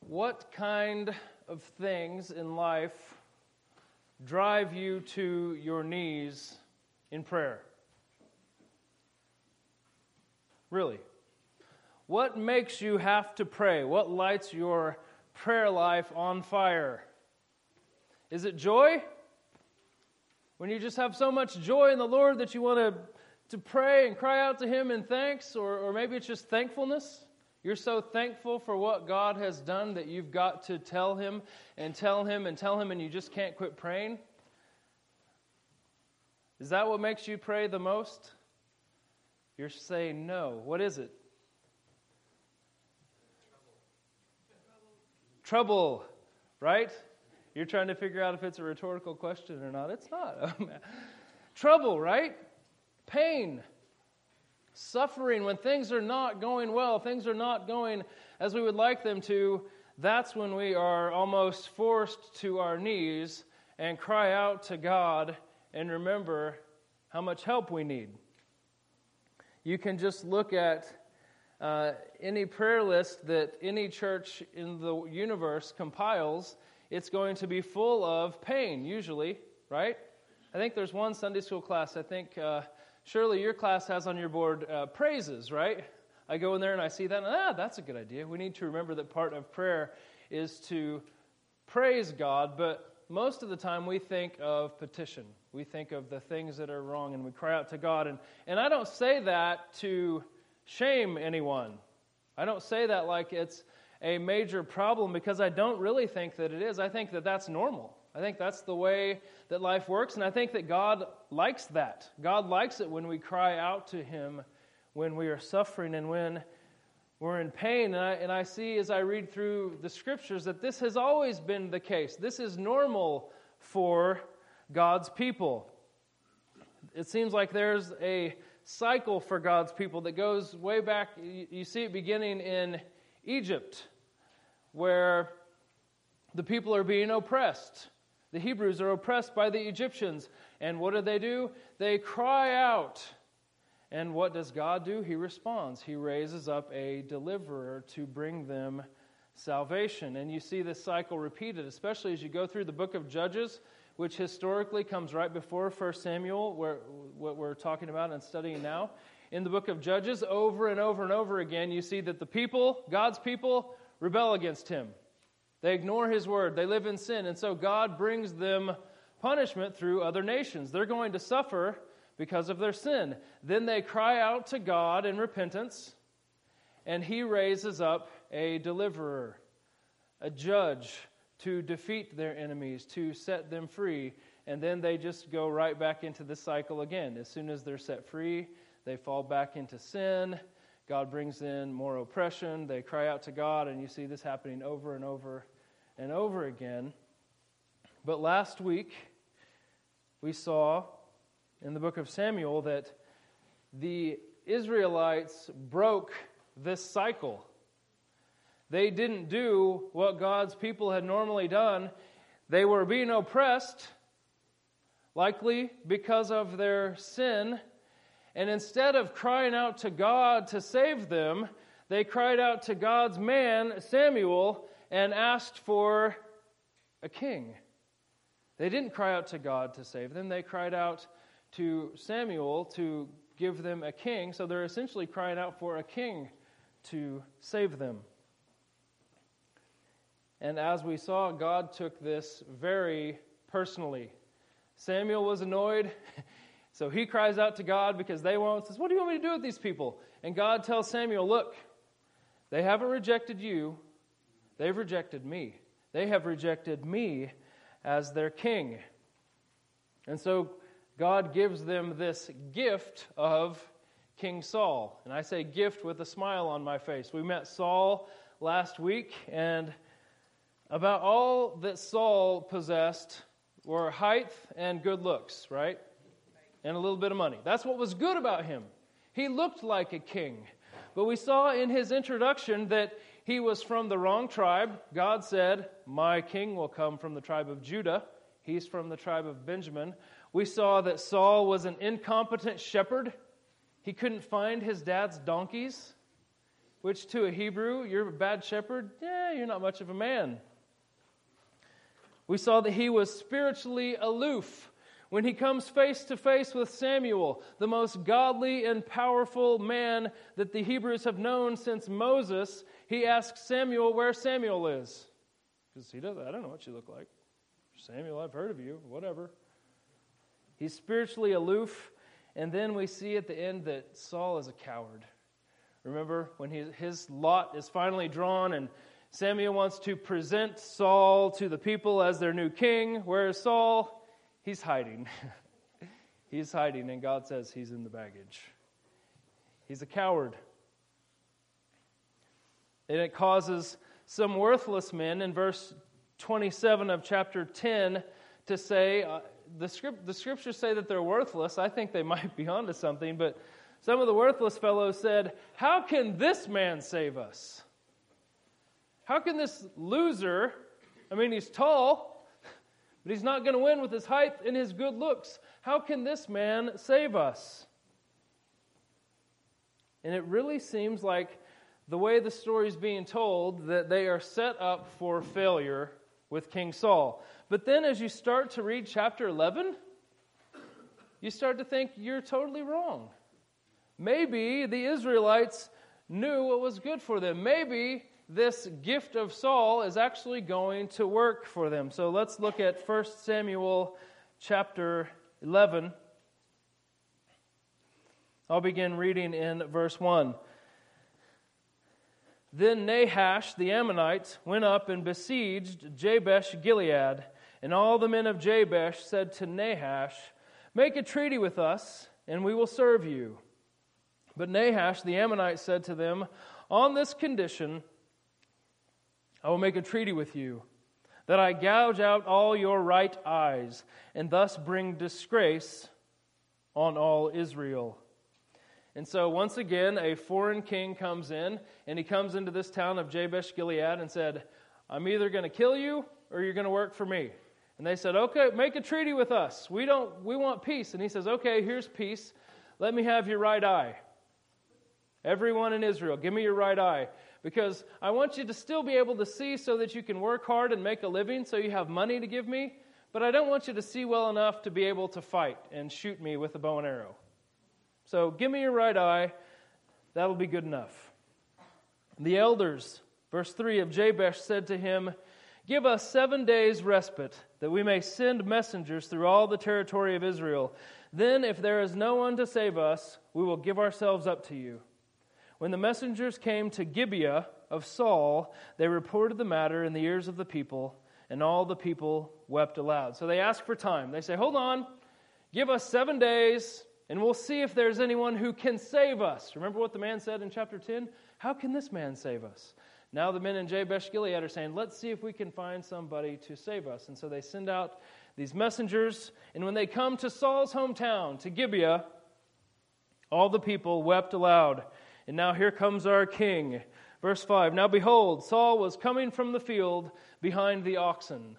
What kind of things in life drive you to your knees in prayer? Really? What makes you have to pray? What lights your prayer life on fire? Is it joy? When you just have so much joy in the Lord that you want to pray and cry out to Him in thanks? Or maybe it's just thankfulness? You're so thankful for what God has done that you've got to tell Him and tell Him and tell Him, and you just can't quit praying? Is that what makes you pray the most? You're saying no. What is it? Trouble, right? You're trying to figure out if it's a rhetorical question or not. It's not. Trouble, right? Pain. Suffering, when things are not going well, things are not going as we would like them to, that's when we are almost forced to our knees and cry out to God and remember how much help we need. You can just look at any prayer list that any church in the universe compiles. It's going to be full of pain, usually, right? I think there's one Sunday school class, Shirley, your class has on your board praises, right? I go in there and I see that, and that's a good idea. We need to remember that part of prayer is to praise God, but most of the time we think of petition. We think of the things that are wrong, and we cry out to God. And I don't say that to shame anyone. I don't say that like it's a major problem, because I don't really think that it is. I think that that's normal. I think that's the way that life works, and I think that God likes that. God likes it when we cry out to Him when we are suffering and when we're in pain. And I see as I read through the Scriptures that this has always been the case. This is normal for God's people. It seems like there's a cycle for God's people that goes way back. You see it beginning in Egypt, where the people are being oppressed. The Hebrews are oppressed by the Egyptians. And what do? They cry out. And what does God do? He responds. He raises up a deliverer to bring them salvation. And you see this cycle repeated, especially as you go through the book of Judges, which historically comes right before 1 Samuel, what we're talking about and studying now. In the book of Judges, over and over and over again, you see that the people, God's people, rebel against Him. They ignore His word. They live in sin. And so God brings them punishment through other nations. They're going to suffer because of their sin. Then they cry out to God in repentance, and He raises up a deliverer, a judge, to defeat their enemies, to set them free. And then they just go right back into the cycle again. As soon as they're set free, they fall back into sin. God brings in more oppression. They cry out to God, and you see this happening over and over and over again. But last week, we saw in the book of Samuel that the Israelites broke this cycle. They didn't do what God's people had normally done. They were being oppressed, likely because of their sin. And instead of crying out to God to save them, they cried out to God's man, Samuel, and asked for a king. They didn't cry out to God to save them. They cried out to Samuel to give them a king. So they're essentially crying out for a king to save them. And as we saw, God took this very personally. Samuel was annoyed. So he cries out to God because they won't. Says, "What do you want me to do with these people?" And God tells Samuel, "Look, they haven't rejected you. They've rejected me. They have rejected me as their king." And so God gives them this gift of King Saul. And I say gift with a smile on my face. We met Saul last week, and about all that Saul possessed were height and good looks, right? And a little bit of money. That's what was good about him. He looked like a king. But we saw in his introduction that he was from the wrong tribe. God said, "My king will come from the tribe of Judah." He's from the tribe of Benjamin. We saw that Saul was an incompetent shepherd. He couldn't find his dad's donkeys. which to a Hebrew, you're a bad shepherd, you're not much of a man. We saw that he was spiritually aloof. When he comes face to face with Samuel, the most godly and powerful man that the Hebrews have known since Moses, he asks Samuel where Samuel is. Because I don't know what you look like. Samuel, I've heard of you, whatever. He's spiritually aloof. And then we see at the end that Saul is a coward. Remember when his lot is finally drawn and Samuel wants to present Saul to the people as their new king, whereas Saul, he's hiding. He's hiding, and God says he's in the baggage. He's a coward. And it causes some worthless men in verse 27 of chapter 10 to say, the scriptures say that they're worthless. I think they might be onto something, but some of the worthless fellows said, how can this man save us? How can this loser, he's tall, but he's not going to win with his height and his good looks. How can this man save us? And it really seems like the way the story is being told, that they are set up for failure with King Saul. But then as you start to read chapter 11, you start to think you're totally wrong. Maybe the Israelites knew what was good for them. Maybe this gift of Saul is actually going to work for them. So let's look at 1 Samuel chapter 11. I'll begin reading in verse 1. Then Nahash the Ammonite went up and besieged Jabesh Gilead. And all the men of Jabesh said to Nahash, make a treaty with us, and we will serve you. But Nahash the Ammonite said to them, on this condition I will make a treaty with you, that I gouge out all your right eyes, and thus bring disgrace on all Israel. And so once again, a foreign king comes in, and he comes into this town of Jabesh Gilead and said, I'm either going to kill you, or you're going to work for me. And they said, okay, make a treaty with us. We want peace. And he says, okay, here's peace. Let me have your right eye. Everyone in Israel, give me your right eye. Because I want you to still be able to see so that you can work hard and make a living so you have money to give me. But I don't want you to see well enough to be able to fight and shoot me with a bow and arrow. So give me your right eye. That'll be good enough. The elders, verse 3 of Jabesh, said to him, give us 7 days' respite, that we may send messengers through all the territory of Israel. Then, if there is no one to save us, we will give ourselves up to you. When the messengers came to Gibeah of Saul, they reported the matter in the ears of the people, and all the people wept aloud. So they ask for time. They say, hold on, give us 7 days, and we'll see if there's anyone who can save us. Remember what the man said in chapter 10? How can this man save us? Now the men in Jabesh Gilead are saying, let's see if we can find somebody to save us. And so they send out these messengers, and when they come to Saul's hometown, to Gibeah, all the people wept aloud. And now here comes our king. Verse 5, now behold, Saul was coming from the field behind the oxen.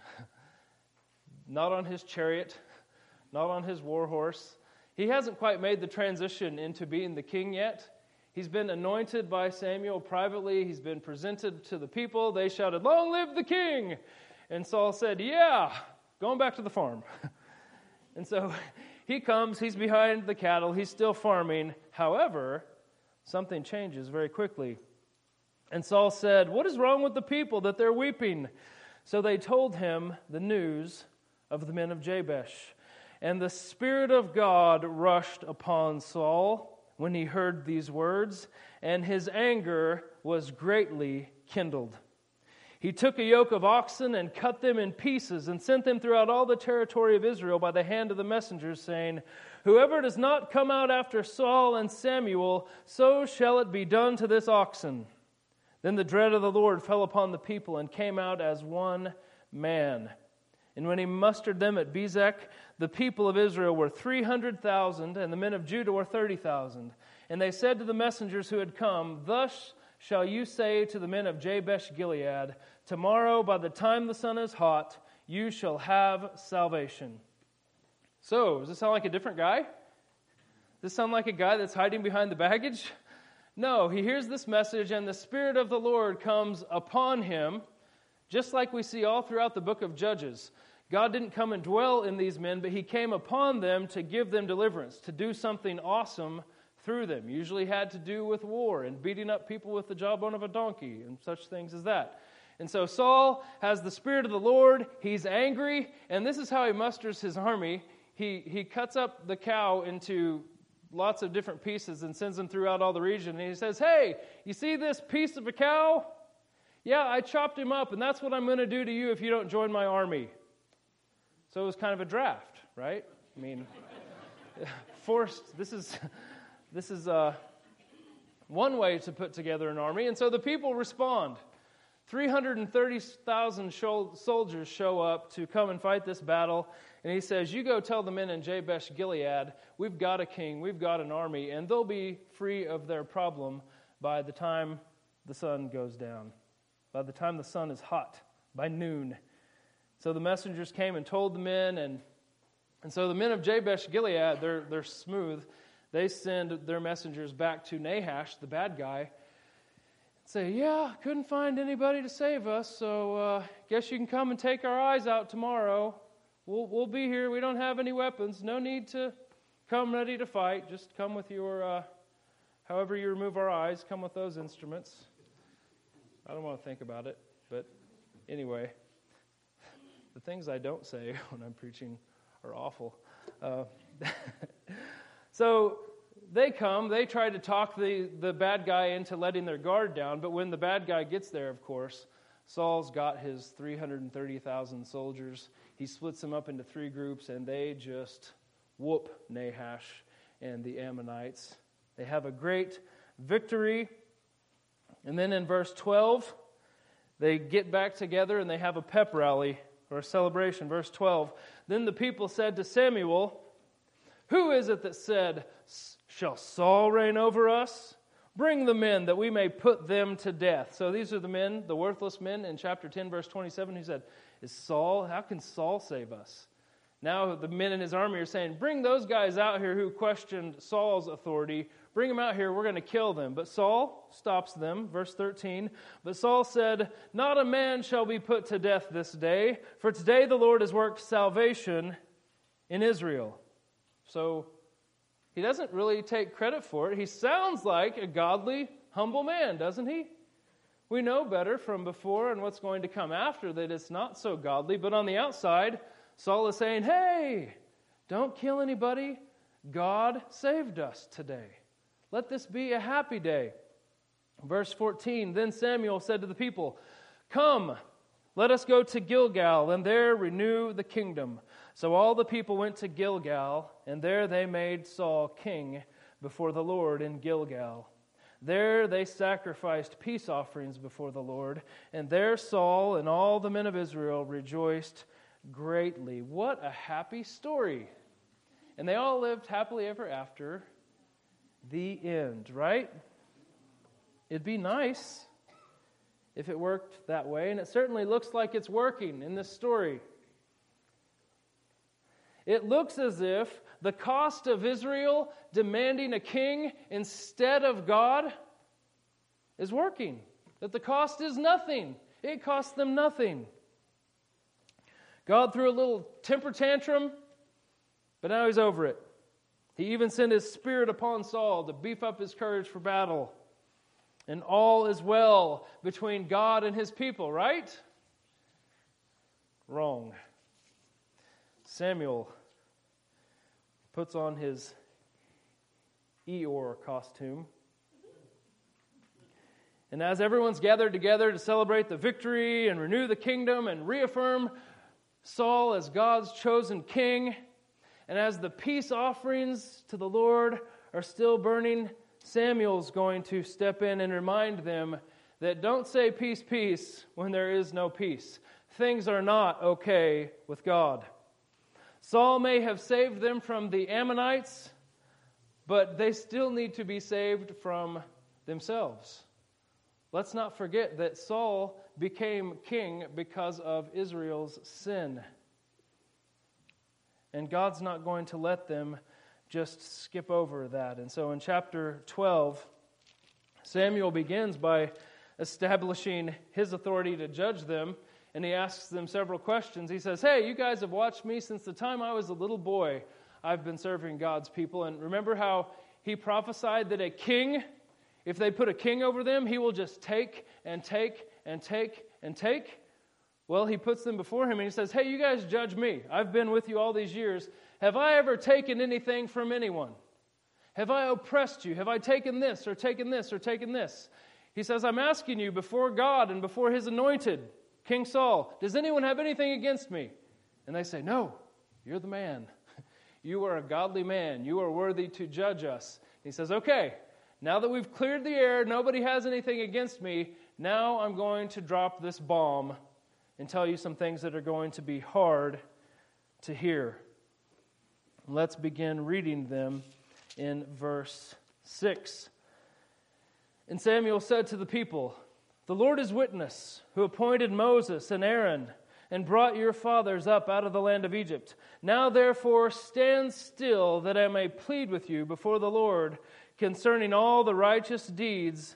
Not on his chariot, not on his war horse. He hasn't quite made the transition into being the king yet. He's been anointed by Samuel privately. He's been presented to the people. They shouted, long live the king! And Saul said, yeah, going back to the farm. And so he comes, he's behind the cattle, he's still farming. However, something changes very quickly. And Saul said, what is wrong with the people that they're weeping? So they told him the news of the men of Jabesh. And the Spirit of God rushed upon Saul when he heard these words, and his anger was greatly kindled. He took a yoke of oxen and cut them in pieces and sent them throughout all the territory of Israel by the hand of the messengers, saying, whoever does not come out after Saul and Samuel, so shall it be done to this oxen. Then the dread of the Lord fell upon the people and came out as one man. And when he mustered them at Bezek, the people of Israel were 300,000, and the men of Judah were 30,000. And they said to the messengers who had come, thus shall you say to the men of Jabesh Gilead, tomorrow by the time the sun is hot, you shall have salvation. So, does this sound like a different guy? Does this sound like a guy that's hiding behind the baggage? No, he hears this message, and the Spirit of the Lord comes upon him, just like we see all throughout the book of Judges. God didn't come and dwell in these men, but he came upon them to give them deliverance, to do something awesome through them. Usually had to do with war and beating up people with the jawbone of a donkey and such things as that. And so Saul has the Spirit of the Lord. He's angry, and this is how he musters his army. He cuts up the cow into lots of different pieces and sends them throughout all the region. And he says, hey, you see this piece of a cow? Yeah, I chopped him up, and that's what I'm going to do to you if you don't join my army. So it was kind of a draft, right? I mean, forced. This is one way to put together an army. And so the people respond. 330,000 soldiers show up to come and fight this battle. And he says, you go tell the men in Jabesh Gilead, we've got a king, we've got an army, and they'll be free of their problem by the time the sun goes down, by the time the sun is hot, by noon. So the messengers came and told the men, and so the men of Jabesh Gilead, they're smooth. They send their messengers back to Nahash, the bad guy, say, yeah, couldn't find anybody to save us, so guess you can come and take our eyes out tomorrow. We'll be here. We don't have any weapons. No need to come ready to fight. Just come with your, however you remove our eyes, come with those instruments. I don't want to think about it, but anyway, the things I don't say when I'm preaching are awful. So they come, they try to talk the bad guy into letting their guard down, but when the bad guy gets there, of course, Saul's got his 330,000 soldiers. He splits them up into three groups, and they just whoop Nahash and the Ammonites. They have a great victory. And then in verse 12, they get back together and they have a pep rally or a celebration. Verse 12, then the people said to Samuel, who is it that said, shall Saul reign over us? Bring the men that we may put them to death. So these are the men, the worthless men in chapter 10, verse 27, who said, how can Saul save us? Now the men in his army are saying, bring those guys out here who questioned Saul's authority. Bring them out here, we're going to kill them. But Saul stops them, verse 13. But Saul said, not a man shall be put to death this day, for today the Lord has worked salvation in Israel. So he doesn't really take credit for it. He sounds like a godly, humble man, doesn't he? We know better from before and what's going to come after that it's not so godly. But on the outside, Saul is saying, hey, don't kill anybody. God saved us today. Let this be a happy day. Verse 14, then Samuel said to the people, come, let us go to Gilgal, and there renew the kingdom. So all the people went to Gilgal, and there they made Saul king before the Lord in Gilgal. There they sacrificed peace offerings before the Lord, and there Saul and all the men of Israel rejoiced greatly. What a happy story. And they all lived happily ever after. The end, right? It'd be nice if it worked that way, and it certainly looks like it's working in this story. It looks as if the cost of Israel demanding a king instead of God is working. That the cost is nothing. It costs them nothing. God threw a little temper tantrum, but now he's over it. He even sent his Spirit upon Saul to beef up his courage for battle. And all is well between God and his people, right? Wrong. Samuel puts on his Eeyore costume. And as everyone's gathered together to celebrate the victory and renew the kingdom and reaffirm Saul as God's chosen king, and as the peace offerings to the Lord are still burning, Samuel's going to step in and remind them that don't say peace, peace when there is no peace. Things are not okay with God. Saul may have saved them from the Ammonites, but they still need to be saved from themselves. Let's not forget that Saul became king because of Israel's sin. And God's not going to let them just skip over that. And so in chapter 12, Samuel begins by establishing his authority to judge them, and he asks them several questions. He says, hey, you guys have watched me since the time I was a little boy. I've been serving God's people. And remember how he prophesied that a king, if they put a king over them, he will just take and take and take and take? Well, he puts them before him and he says, hey, you guys judge me. I've been with you all these years. Have I ever taken anything from anyone? Have I oppressed you? Have I taken this or taken this or taken this? He says, I'm asking you before God and before His anointed, King Saul, does anyone have anything against me? And they say, no, you're the man. You are a godly man. You are worthy to judge us. He says, okay, now that we've cleared the air, nobody has anything against me, now I'm going to drop this bomb and tell you some things that are going to be hard to hear. Let's begin reading them in verse 6. And Samuel said to the people, the Lord is witness, who appointed Moses and Aaron and brought your fathers up out of the land of Egypt. Now therefore stand still, that I may plead with you before the Lord concerning all the righteous deeds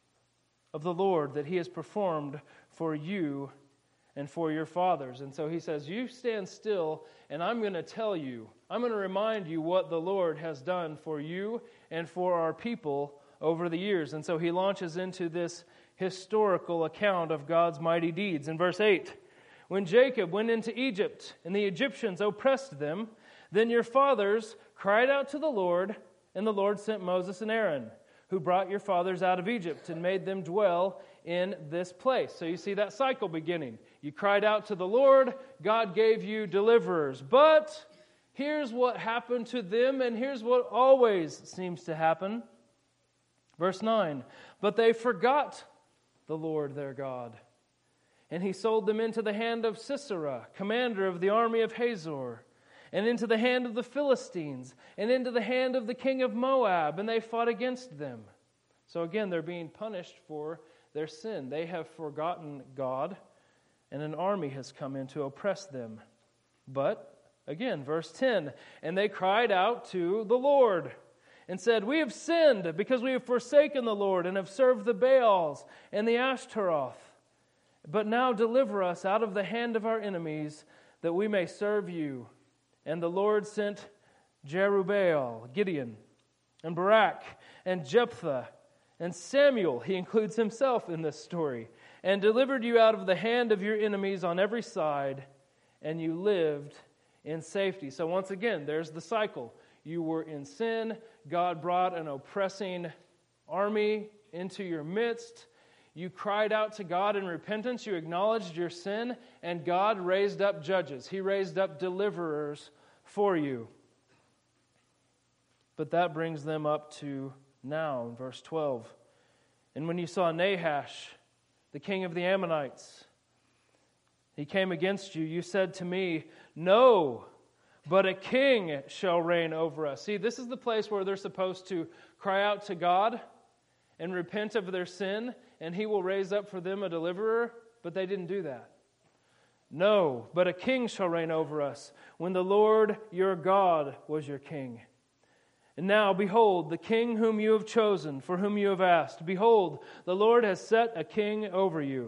of the Lord that He has performed for you and for your fathers. And so he says, you stand still, and I'm going to tell you, I'm going to remind you what the Lord has done for you and for our people over the years. And so he launches into this historical account of God's mighty deeds. In verse 8, when Jacob went into Egypt and the Egyptians oppressed them, then your fathers cried out to the Lord, and the Lord sent Moses and Aaron, who brought your fathers out of Egypt and made them dwell in this place. So you see that cycle beginning. You cried out to the Lord, God gave you deliverers. But here's what happened to them, and here's what always seems to happen. Verse 9, but they forgot the Lord their God, and He sold them into the hand of Sisera, commander of the army of Hazor, and into the hand of the Philistines, and into the hand of the king of Moab, and they fought against them. So again, they're being punished for their sin. They have forgotten God, and an army has come in to oppress them. But, again, verse 10, and they cried out to the Lord, and said, we have sinned because we have forsaken the Lord, and have served the Baals and the Ashtaroth. But now deliver us out of the hand of our enemies, that we may serve you. And the Lord sent Jerubbaal, Gideon, and Barak, and Jephthah, and Samuel, he includes himself in this story, and delivered you out of the hand of your enemies on every side, and you lived in safety. So once again, there's the cycle. You were in sin. God brought an oppressing army into your midst. You cried out to God in repentance. You acknowledged your sin, and God raised up judges. He raised up deliverers for you. But that brings them up to now, in verse 12. And when you saw Nahash, the king of the Ammonites, he came against you, you said to me, no, but a king shall reign over us. See, this is the place where they're supposed to cry out to God and repent of their sin, and He will raise up for them a deliverer, but they didn't do that. No, but a king shall reign over us, when the Lord your God was your king. And now, behold, the king whom you have chosen, for whom you have asked, behold, the Lord has set a king over you.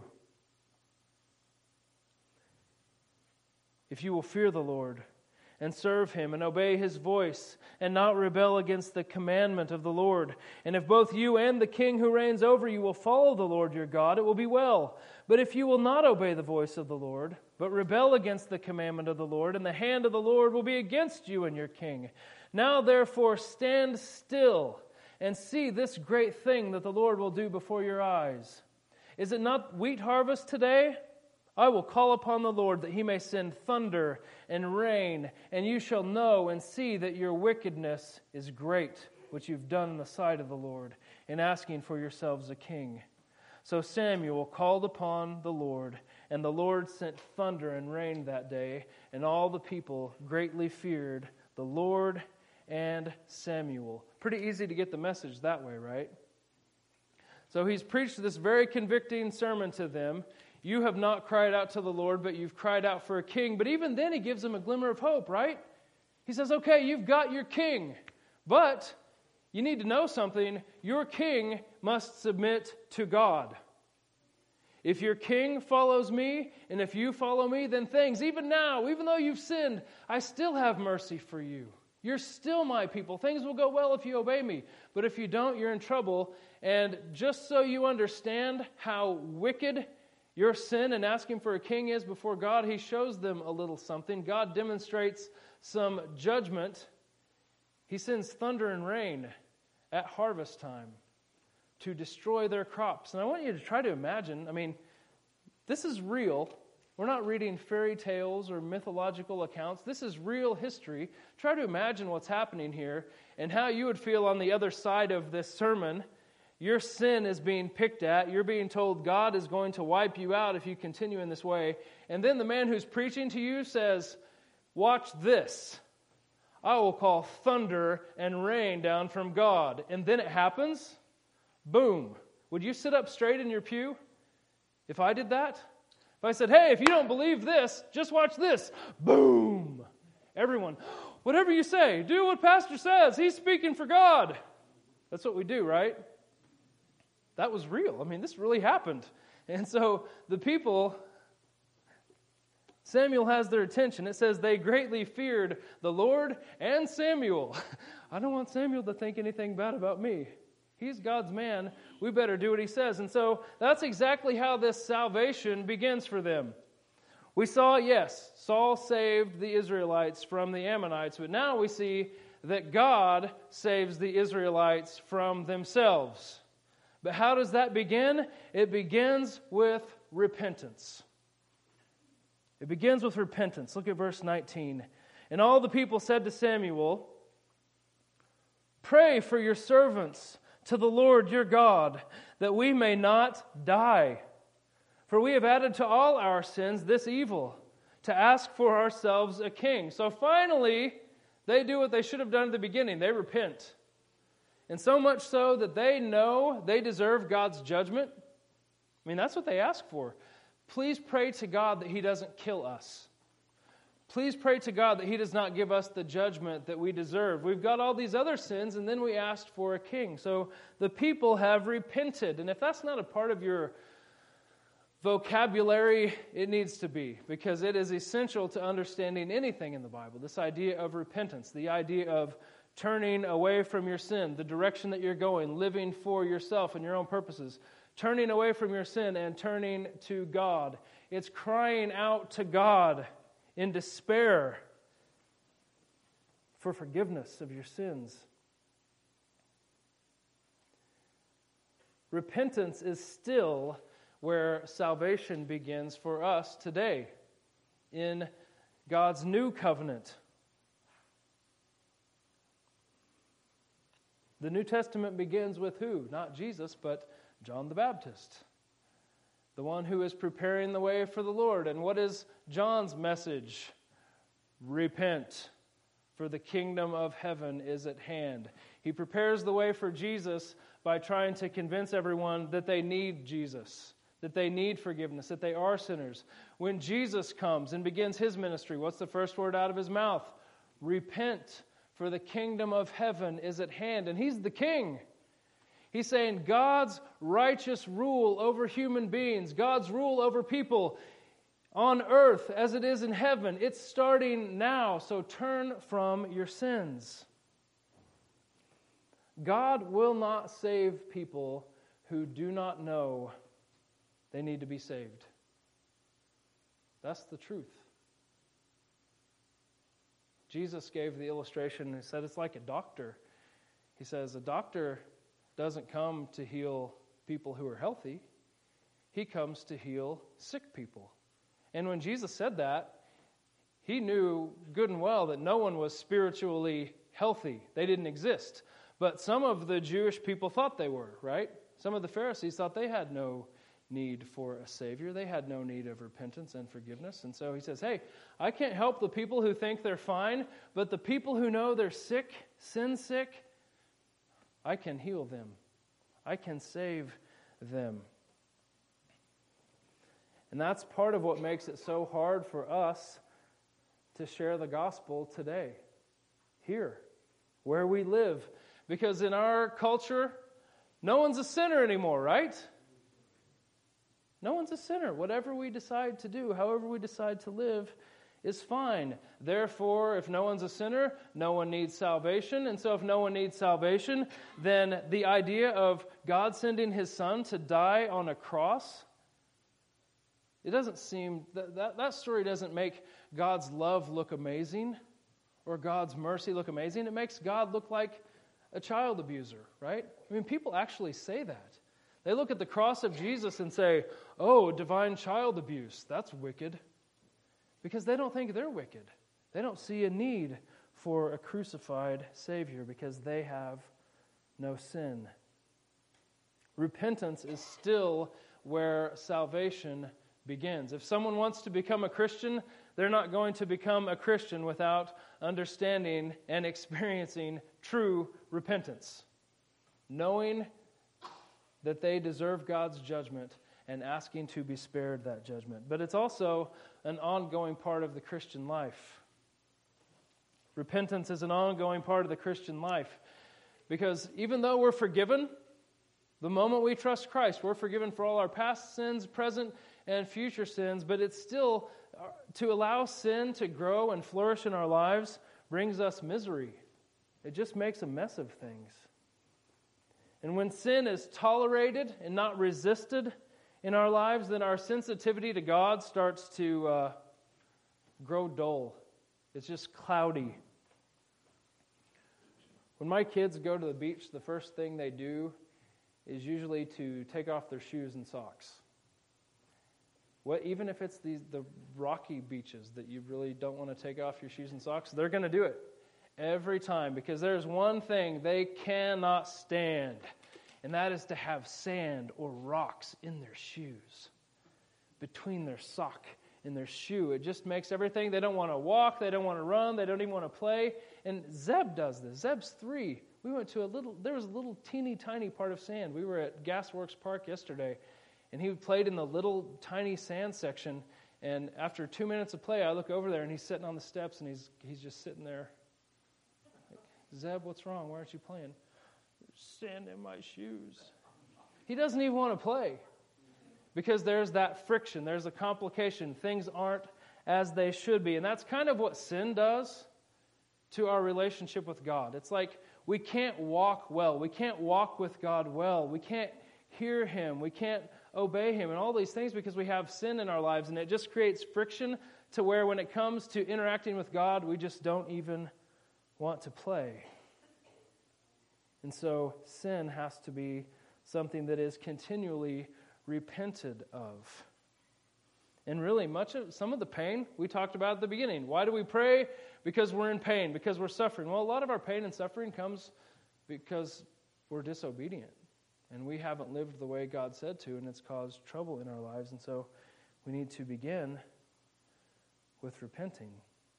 If you will fear the Lord and serve Him and obey His voice and not rebel against the commandment of the Lord, and if both you and the king who reigns over you will follow the Lord your God, it will be well. But if you will not obey the voice of the Lord, but rebel against the commandment of the Lord, and the hand of the Lord will be against you and your king. Now therefore stand still and see this great thing that the Lord will do before your eyes. Is it not wheat harvest today? I will call upon the Lord that He may send thunder and rain, and you shall know and see that your wickedness is great, which you've done in the sight of the Lord, in asking for yourselves a king. So Samuel called upon the Lord, and the Lord sent thunder and rain that day, and all the people greatly feared the Lord and Samuel. Pretty easy to get the message that way, right? So he's preached this very convicting sermon to them. You have not cried out to the Lord, but you've cried out for a king. But even then he gives them a glimmer of hope, right? He says, okay, you've got your king, but you need to know something. Your king must submit to God. If your king follows me, and if you follow me, then things, even now, even though you've sinned, I still have mercy for you. You're still my people. Things will go well if you obey me. But if you don't, you're in trouble. And just so you understand how wicked your sin in asking for a king is before God, he shows them a little something. God demonstrates some judgment. He sends thunder and rain at harvest time to destroy their crops. And I want you to try to imagine, this is real. We're not reading fairy tales or mythological accounts. This is real history. Try to imagine what's happening here and how you would feel on the other side of this sermon. Your sin is being picked at. You're being told God is going to wipe you out if you continue in this way. And then the man who's preaching to you says, watch this. I will call thunder and rain down from God. And then it happens. Boom. Would you sit up straight in your pew if I did that? If I said, hey, if you don't believe this, just watch this. Boom. Everyone, whatever you say, do what Pastor says. He's speaking for God. That's what we do, right? That was real. This really happened. And so the people, Samuel has their attention. It says they greatly feared the Lord and Samuel. I don't want Samuel to think anything bad about me. He's God's man. We better do what he says. And so that's exactly how this salvation begins for them. We saw, yes, Saul saved the Israelites from the Ammonites, but now we see that God saves the Israelites from themselves. But how does that begin? It begins with repentance. It begins with repentance. Look at verse 19. And all the people said to Samuel, pray for your servants to the Lord your God, that we may not die. For we have added to all our sins this evil, to ask for ourselves a king. So finally, they do what they should have done at the beginning. They repent. And so much so that they know they deserve God's judgment. That's what they ask for. Please pray to God that he doesn't kill us. Please pray to God that he does not give us the judgment that we deserve. We've got all these other sins, and then we asked for a king. So the people have repented. And if that's not a part of your vocabulary, it needs to be, because it is essential to understanding anything in the Bible. This idea of repentance, the idea of turning away from your sin, the direction that you're going, living for yourself and your own purposes, turning away from your sin and turning to God. It's crying out to God in despair for forgiveness of your sins. Repentance is still where salvation begins for us today in God's new covenant. The New Testament begins with who? Not Jesus, but John the Baptist, the one who is preparing the way for the Lord. And what is John's message? Repent, for the kingdom of heaven is at hand. He prepares the way for Jesus by trying to convince everyone that they need Jesus, that they need forgiveness, that they are sinners. When Jesus comes and begins his ministry, what's the first word out of his mouth? Repent, for the kingdom of heaven is at hand. And he's the king. He's saying God's righteous rule over human beings, God's rule over people on earth as it is in heaven, it's starting now. So turn from your sins. God will not save people who do not know they need to be saved. That's the truth. Jesus gave the illustration and he said it's like a doctor. He says a doctor doesn't come to heal people who are healthy. He comes to heal sick people. And when Jesus said that, he knew good and well that no one was spiritually healthy. They didn't exist. But some of the Jewish people thought they were, right? Some of the Pharisees thought they had no need for a Savior. They had no need of repentance and forgiveness. And so he says, hey, I can't help the people who think they're fine, but the people who know they're sick, sin sick, I can heal them. I can save them. And that's part of what makes it so hard for us to share the gospel today, here, where we live, Because in our culture, no one's a sinner anymore, right? No one's a sinner. Whatever we decide to do, however we decide to live, is fine. Therefore, if no one's a sinner, no one needs salvation. And so if no one needs salvation, then the idea of God sending His Son to die on a cross, it doesn't seem, that story doesn't make God's love look amazing or God's mercy look amazing. It makes God look like a child abuser, right? I mean, people actually say that. They look at the cross of Jesus and say, oh, divine child abuse, that's wicked. Because they don't think they're wicked. They don't see a need for a crucified Savior because they have no sin. Repentance is still where salvation begins. If someone wants to become a Christian, they're not going to become a Christian without understanding and experiencing true repentance. Knowing that they deserve God's judgment and asking to be spared that judgment. But it's also an ongoing part of the Christian life. Repentance is an ongoing part of the Christian life because even though we're forgiven, the moment we trust Christ, we're forgiven for all our past sins, present and future sins, but it's still, to allow sin to grow and flourish in our lives brings us misery. It just makes a mess of things. And when sin is tolerated and not resisted in our lives, then our sensitivity to God starts to grow dull. It's just cloudy. When my kids go to the beach, the first thing they do is usually to take off their shoes and socks. Even if it's the rocky beaches that you really don't want to take off your shoes and socks, they're going to do it every time because there's one thing they cannot stand, and that is to have sand or rocks in their shoes, between their sock and their shoe. It just makes everything, they don't want to walk, they don't want to run, they don't even want to play. And Zeb does this. Zeb's 3. We went to there was a little teeny tiny part of sand. We were at Gasworks Park yesterday, and he played in the little tiny sand section. And after 2 minutes of play, I look over there, and he's sitting on the steps, and he's just sitting there. Like, Zeb, what's wrong? Why aren't you playing? There's sand in my shoes. He doesn't even want to play because there's that friction. There's a complication. Things aren't as they should be. And that's kind of what sin does to our relationship with God. It's like we can't walk well. We can't walk with God well. We can't hear Him. We can't obey Him and all these things because we have sin in our lives. And it just creates friction to where when it comes to interacting with God, we just don't even want to play. And so sin has to be something that is continually repented of. And really, some of the pain we talked about at the beginning. Why do we pray? Because we're in pain, because we're suffering. Well, a lot of our pain and suffering comes because we're disobedient. And we haven't lived the way God said to, and it's caused trouble in our lives. And so we need to begin with repenting.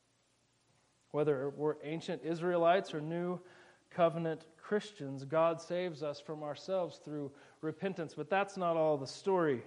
Whether we're ancient Israelites or new covenant Christians, God saves us from ourselves through repentance. But that's not all the story.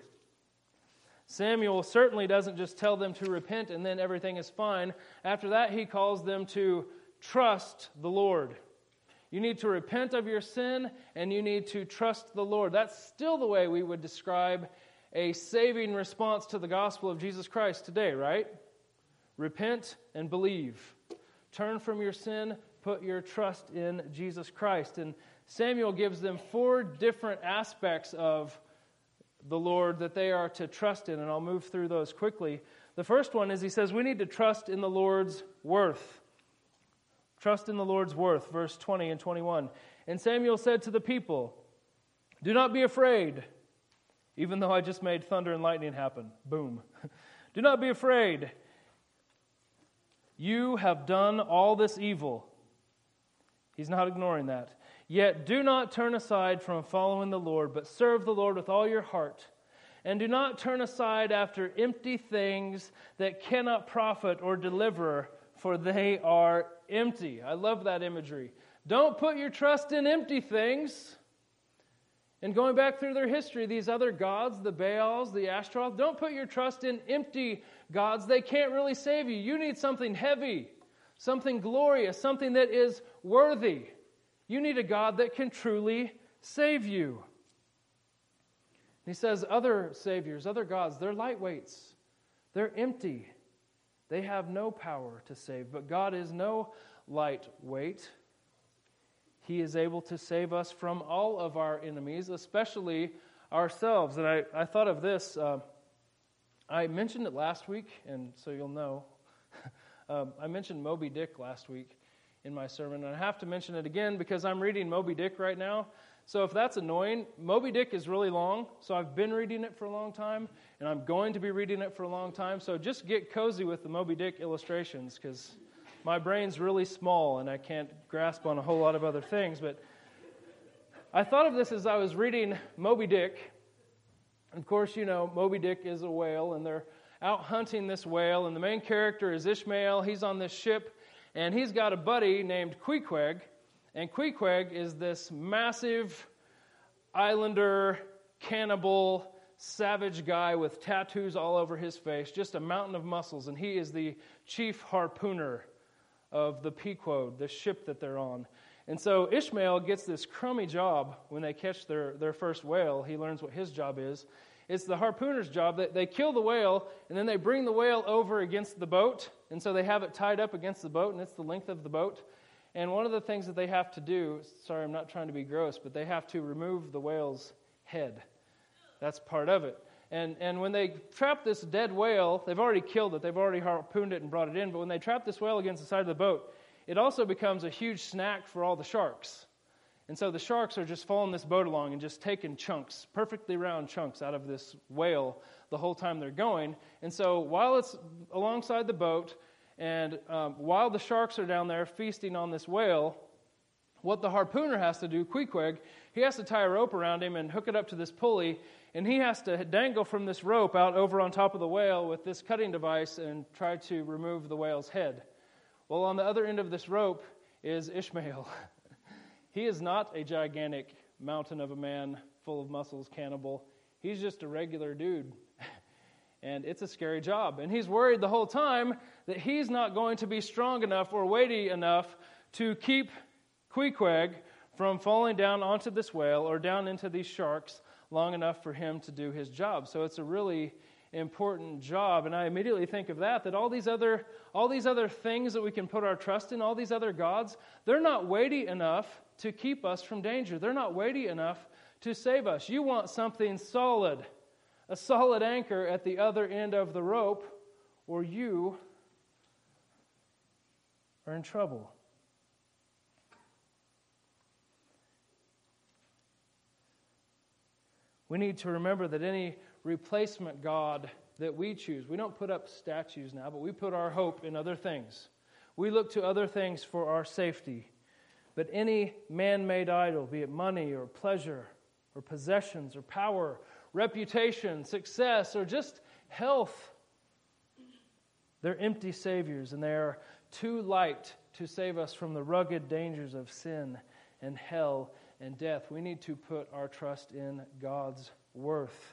Samuel certainly doesn't just tell them to repent and then everything is fine. After that, he calls them to trust the Lord. You need to repent of your sin and you need to trust the Lord. That's still the way we would describe a saving response to the gospel of Jesus Christ today, right? Repent and believe. Turn from your sin, put your trust in Jesus Christ. And Samuel gives them 4 different aspects of the Lord that they are to trust in, and I'll move through those quickly. The first one is he says we need to trust in the Lord's worth. Trust in the Lord's worth, verse 20 and 21. And Samuel said to the people, "Do not be afraid, even though I just made thunder and lightning happen." Boom. "Do not be afraid. You have done all this evil." He's not ignoring that. "Yet do not turn aside from following the Lord, but serve the Lord with all your heart. And do not turn aside after empty things that cannot profit or deliver, for they are empty." I love that imagery. Don't put your trust in empty things. And going back through their history, these other gods, the Baals, the Ashtaroth, don't put your trust in empty gods. They can't really save you. You need something heavy, something glorious, something that is worthy. You need a God that can truly save you. He says other saviors, other gods, they're lightweights. They're empty. They have no power to save. But God is no lightweight. He is able to save us from all of our enemies, especially ourselves. And I thought of this. I mentioned it last week, and so you'll know. I mentioned Moby Dick last week in my sermon, and I have to mention it again because I'm reading Moby Dick right now. So if that's annoying, Moby Dick is really long, so I've been reading it for a long time, and I'm going to be reading it for a long time. So just get cozy with the Moby Dick illustrations, because my brain's really small, and I can't grasp on a whole lot of other things. But I thought of this as I was reading Moby Dick. Of course, you know, Moby Dick is a whale, and they're out hunting this whale, and the main character is Ishmael. He's on this ship, and he's got a buddy named Queequeg, and Queequeg is this massive islander, cannibal, savage guy with tattoos all over his face, just a mountain of muscles, and he is the chief harpooner of the Pequod, the ship that they're on. And so Ishmael gets this crummy job when they catch their first whale. He learns what his job is. It's the harpooner's job. That they kill the whale, and then they bring the whale over against the boat, and so they have it tied up against the boat, and it's the length of the boat. And one of the things that they have to do, sorry, I'm not trying to be gross, but they have to remove the whale's head. That's part of it. And when they trap this dead whale, they've already killed it. They've already harpooned it and brought it in. But when they trap this whale against the side of the boat, it also becomes a huge snack for all the sharks. And so the sharks are just following this boat along and just taking chunks, perfectly round chunks out of this whale the whole time they're going. And so while it's alongside the boat, and while the sharks are down there feasting on this whale, what the harpooner has to do, Queequeg, he has to tie a rope around him and hook it up to this pulley, and he has to dangle from this rope out over on top of the whale with this cutting device and try to remove the whale's head. Well, on the other end of this rope is Ishmael. He is not a gigantic mountain of a man full of muscles, cannibal. He's just a regular dude. And it's a scary job. And he's worried the whole time that he's not going to be strong enough or weighty enough to keep Queequeg from falling down onto this whale or down into these sharks long enough for him to do his job. So it's a really important job. And I immediately think of that all these other things that we can put our trust in, all these other gods, they're not weighty enough to keep us from danger. They're not weighty enough to save us. You want something solid, a solid anchor at the other end of the rope, or you are in trouble. We need to remember that any replacement God that we choose, we don't put up statues now, but we put our hope in other things. We look to other things for our safety. But any man-made idol, be it money or pleasure or possessions or power, reputation, success, or just health, they're empty saviors, and they are too light to save us from the rugged dangers of sin and hell and death. We need to put our trust in God's worth.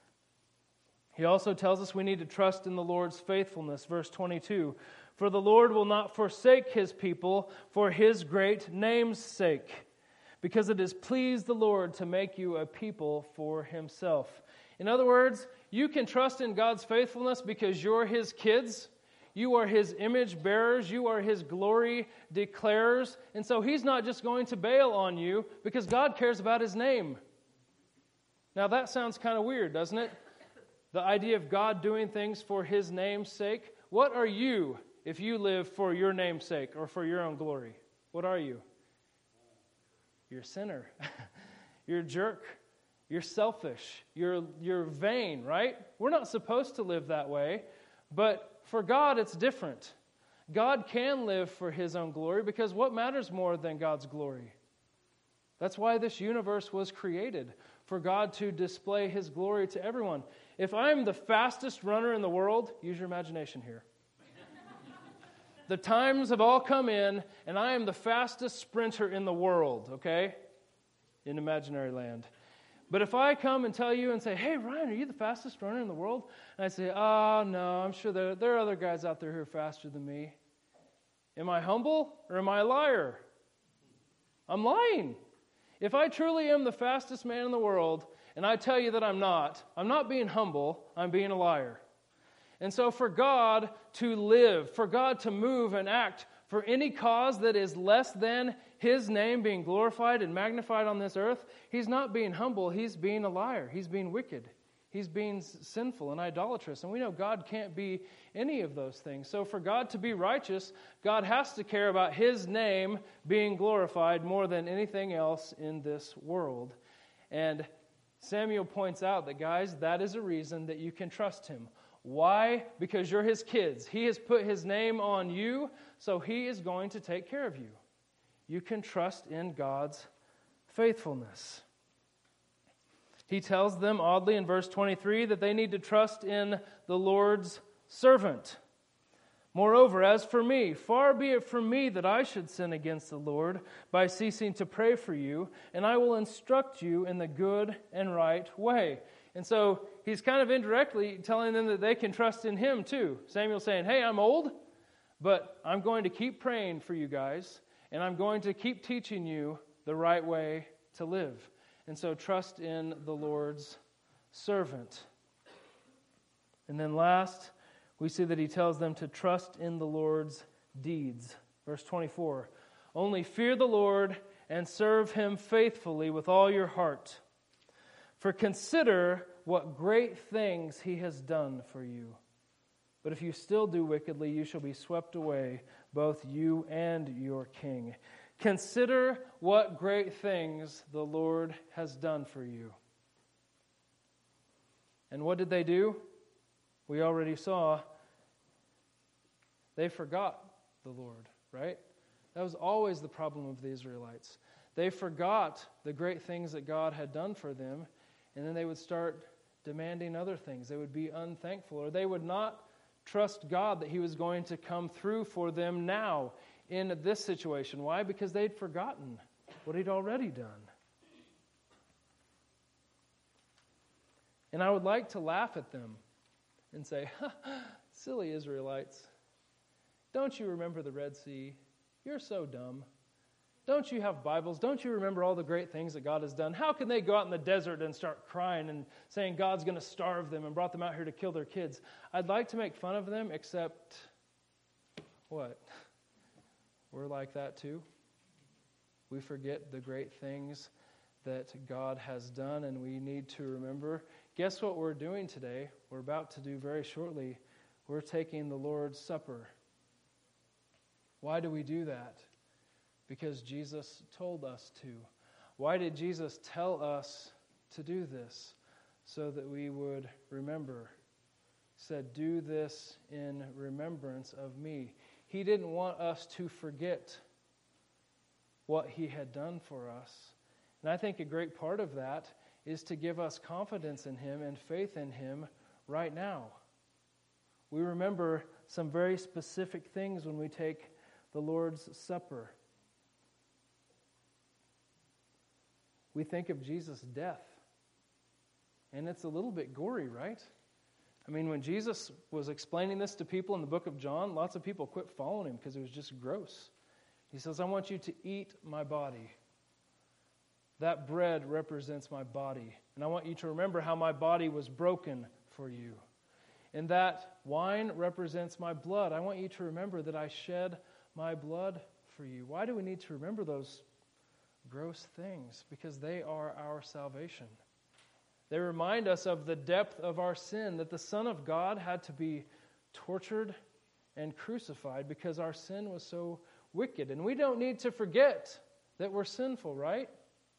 He also tells us we need to trust in the Lord's faithfulness. Verse 22, "For the Lord will not forsake His people for His great name's sake, because it has pleased the Lord to make you a people for Himself." In other words, you can trust in God's faithfulness because you're His kids. You are His image bearers. You are His glory declarers. And so He's not just going to bail on you because God cares about His name. Now that sounds kind of weird, doesn't it? The idea of God doing things for His name's sake. What are you if you live for your name's sake or for your own glory? What are you? You're a sinner. You're a jerk. You're selfish. You're vain, right? We're not supposed to live that way. But for God, it's different. God can live for His own glory because what matters more than God's glory? That's why this universe was created, for God to display His glory to everyone. If I'm the fastest runner in the world, use your imagination here. The times have all come in, and I am the fastest sprinter in the world, okay? In imaginary land. But if I come and tell you and say, "Hey, Ryan, are you the fastest runner in the world?" And I say, "Oh, no, I'm sure there are other guys out there who are faster than me." Am I humble or am I a liar? I'm lying. If I truly am the fastest man in the world, and I tell you that I'm not being humble, I'm being a liar. And so for God to live, for God to move and act for any cause that is less than His name being glorified and magnified on this earth, He's not being humble, He's being a liar. He's being wicked. He's being sinful and idolatrous. And we know God can't be any of those things. So for God to be righteous, God has to care about His name being glorified more than anything else in this world. And Samuel points out that, guys, that is a reason that you can trust Him. Why? Because you're His kids. He has put His name on you, so He is going to take care of you. You can trust in God's faithfulness. He tells them, oddly, in verse 23, that they need to trust in the Lord's servant. Moreover, as for me, far be it from me that I should sin against the Lord by ceasing to pray for you, and I will instruct you in the good and right way. And so he's kind of indirectly telling them that they can trust in him too. Samuel's saying, hey, I'm old, but I'm going to keep praying for you guys, and I'm going to keep teaching you the right way to live. And so trust in the Lord's servant. And then last, we see that he tells them to trust in the Lord's deeds. Verse 24, only fear the Lord and serve Him faithfully with all your heart. For consider what great things He has done for you. But if you still do wickedly, you shall be swept away, both you and your king. Consider what great things the Lord has done for you. And what did they do? We already saw. They forgot the Lord, right? That was always the problem of the Israelites. They forgot the great things that God had done for them, and then they would start demanding other things. They would be unthankful, or they would not trust God that He was going to come through for them now in this situation. Why? Because they'd forgotten what He'd already done. And I would like to laugh at them and say, silly Israelites, don't you remember the Red Sea? You're so dumb. Don't you have Bibles? Don't you remember all the great things that God has done? How can they go out in the desert and start crying and saying God's going to starve them and brought them out here to kill their kids? I'd like to make fun of them, except what? We're like that too. We forget the great things that God has done, and we need to remember. Guess what we're doing today? We're about to do very shortly. We're taking the Lord's Supper. Why do we do that? Because Jesus told us to. Why did Jesus tell us to do this? So that we would remember. He said, do this in remembrance of me. He didn't want us to forget what He had done for us. And I think a great part of that is to give us confidence in Him and faith in Him right now. We remember some very specific things when we take the Lord's Supper. We think of Jesus' death. And it's a little bit gory, right? I mean, when Jesus was explaining this to people in the book of John, lots of people quit following Him because it was just gross. He says, I want you to eat my body. That bread represents my body. And I want you to remember how my body was broken for you. And that wine represents my blood. I want you to remember that I shed my blood for you. Why do we need to remember those gross things? Because they are our salvation. They remind us of the depth of our sin, that the Son of God had to be tortured and crucified because our sin was so wicked. And we don't need to forget that we're sinful, right?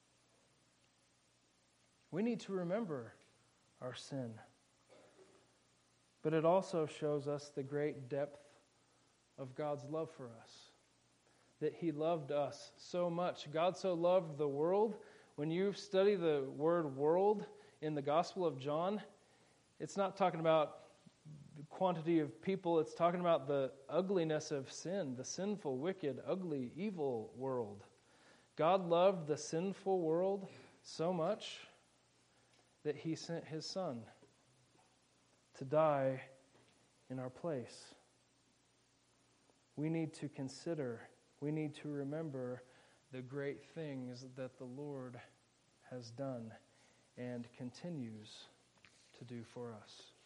We need to remember our sin. But it also shows us the great depth of God's love for us. That He loved us so much. God so loved the world. When you study the word world in the Gospel of John, it's not talking about the quantity of people. It's talking about the ugliness of sin, the sinful, wicked, ugly, evil world. God loved the sinful world so much that He sent His Son to die in our place. We need to consider, we need to remember the great things that the Lord has done and continues to do for us.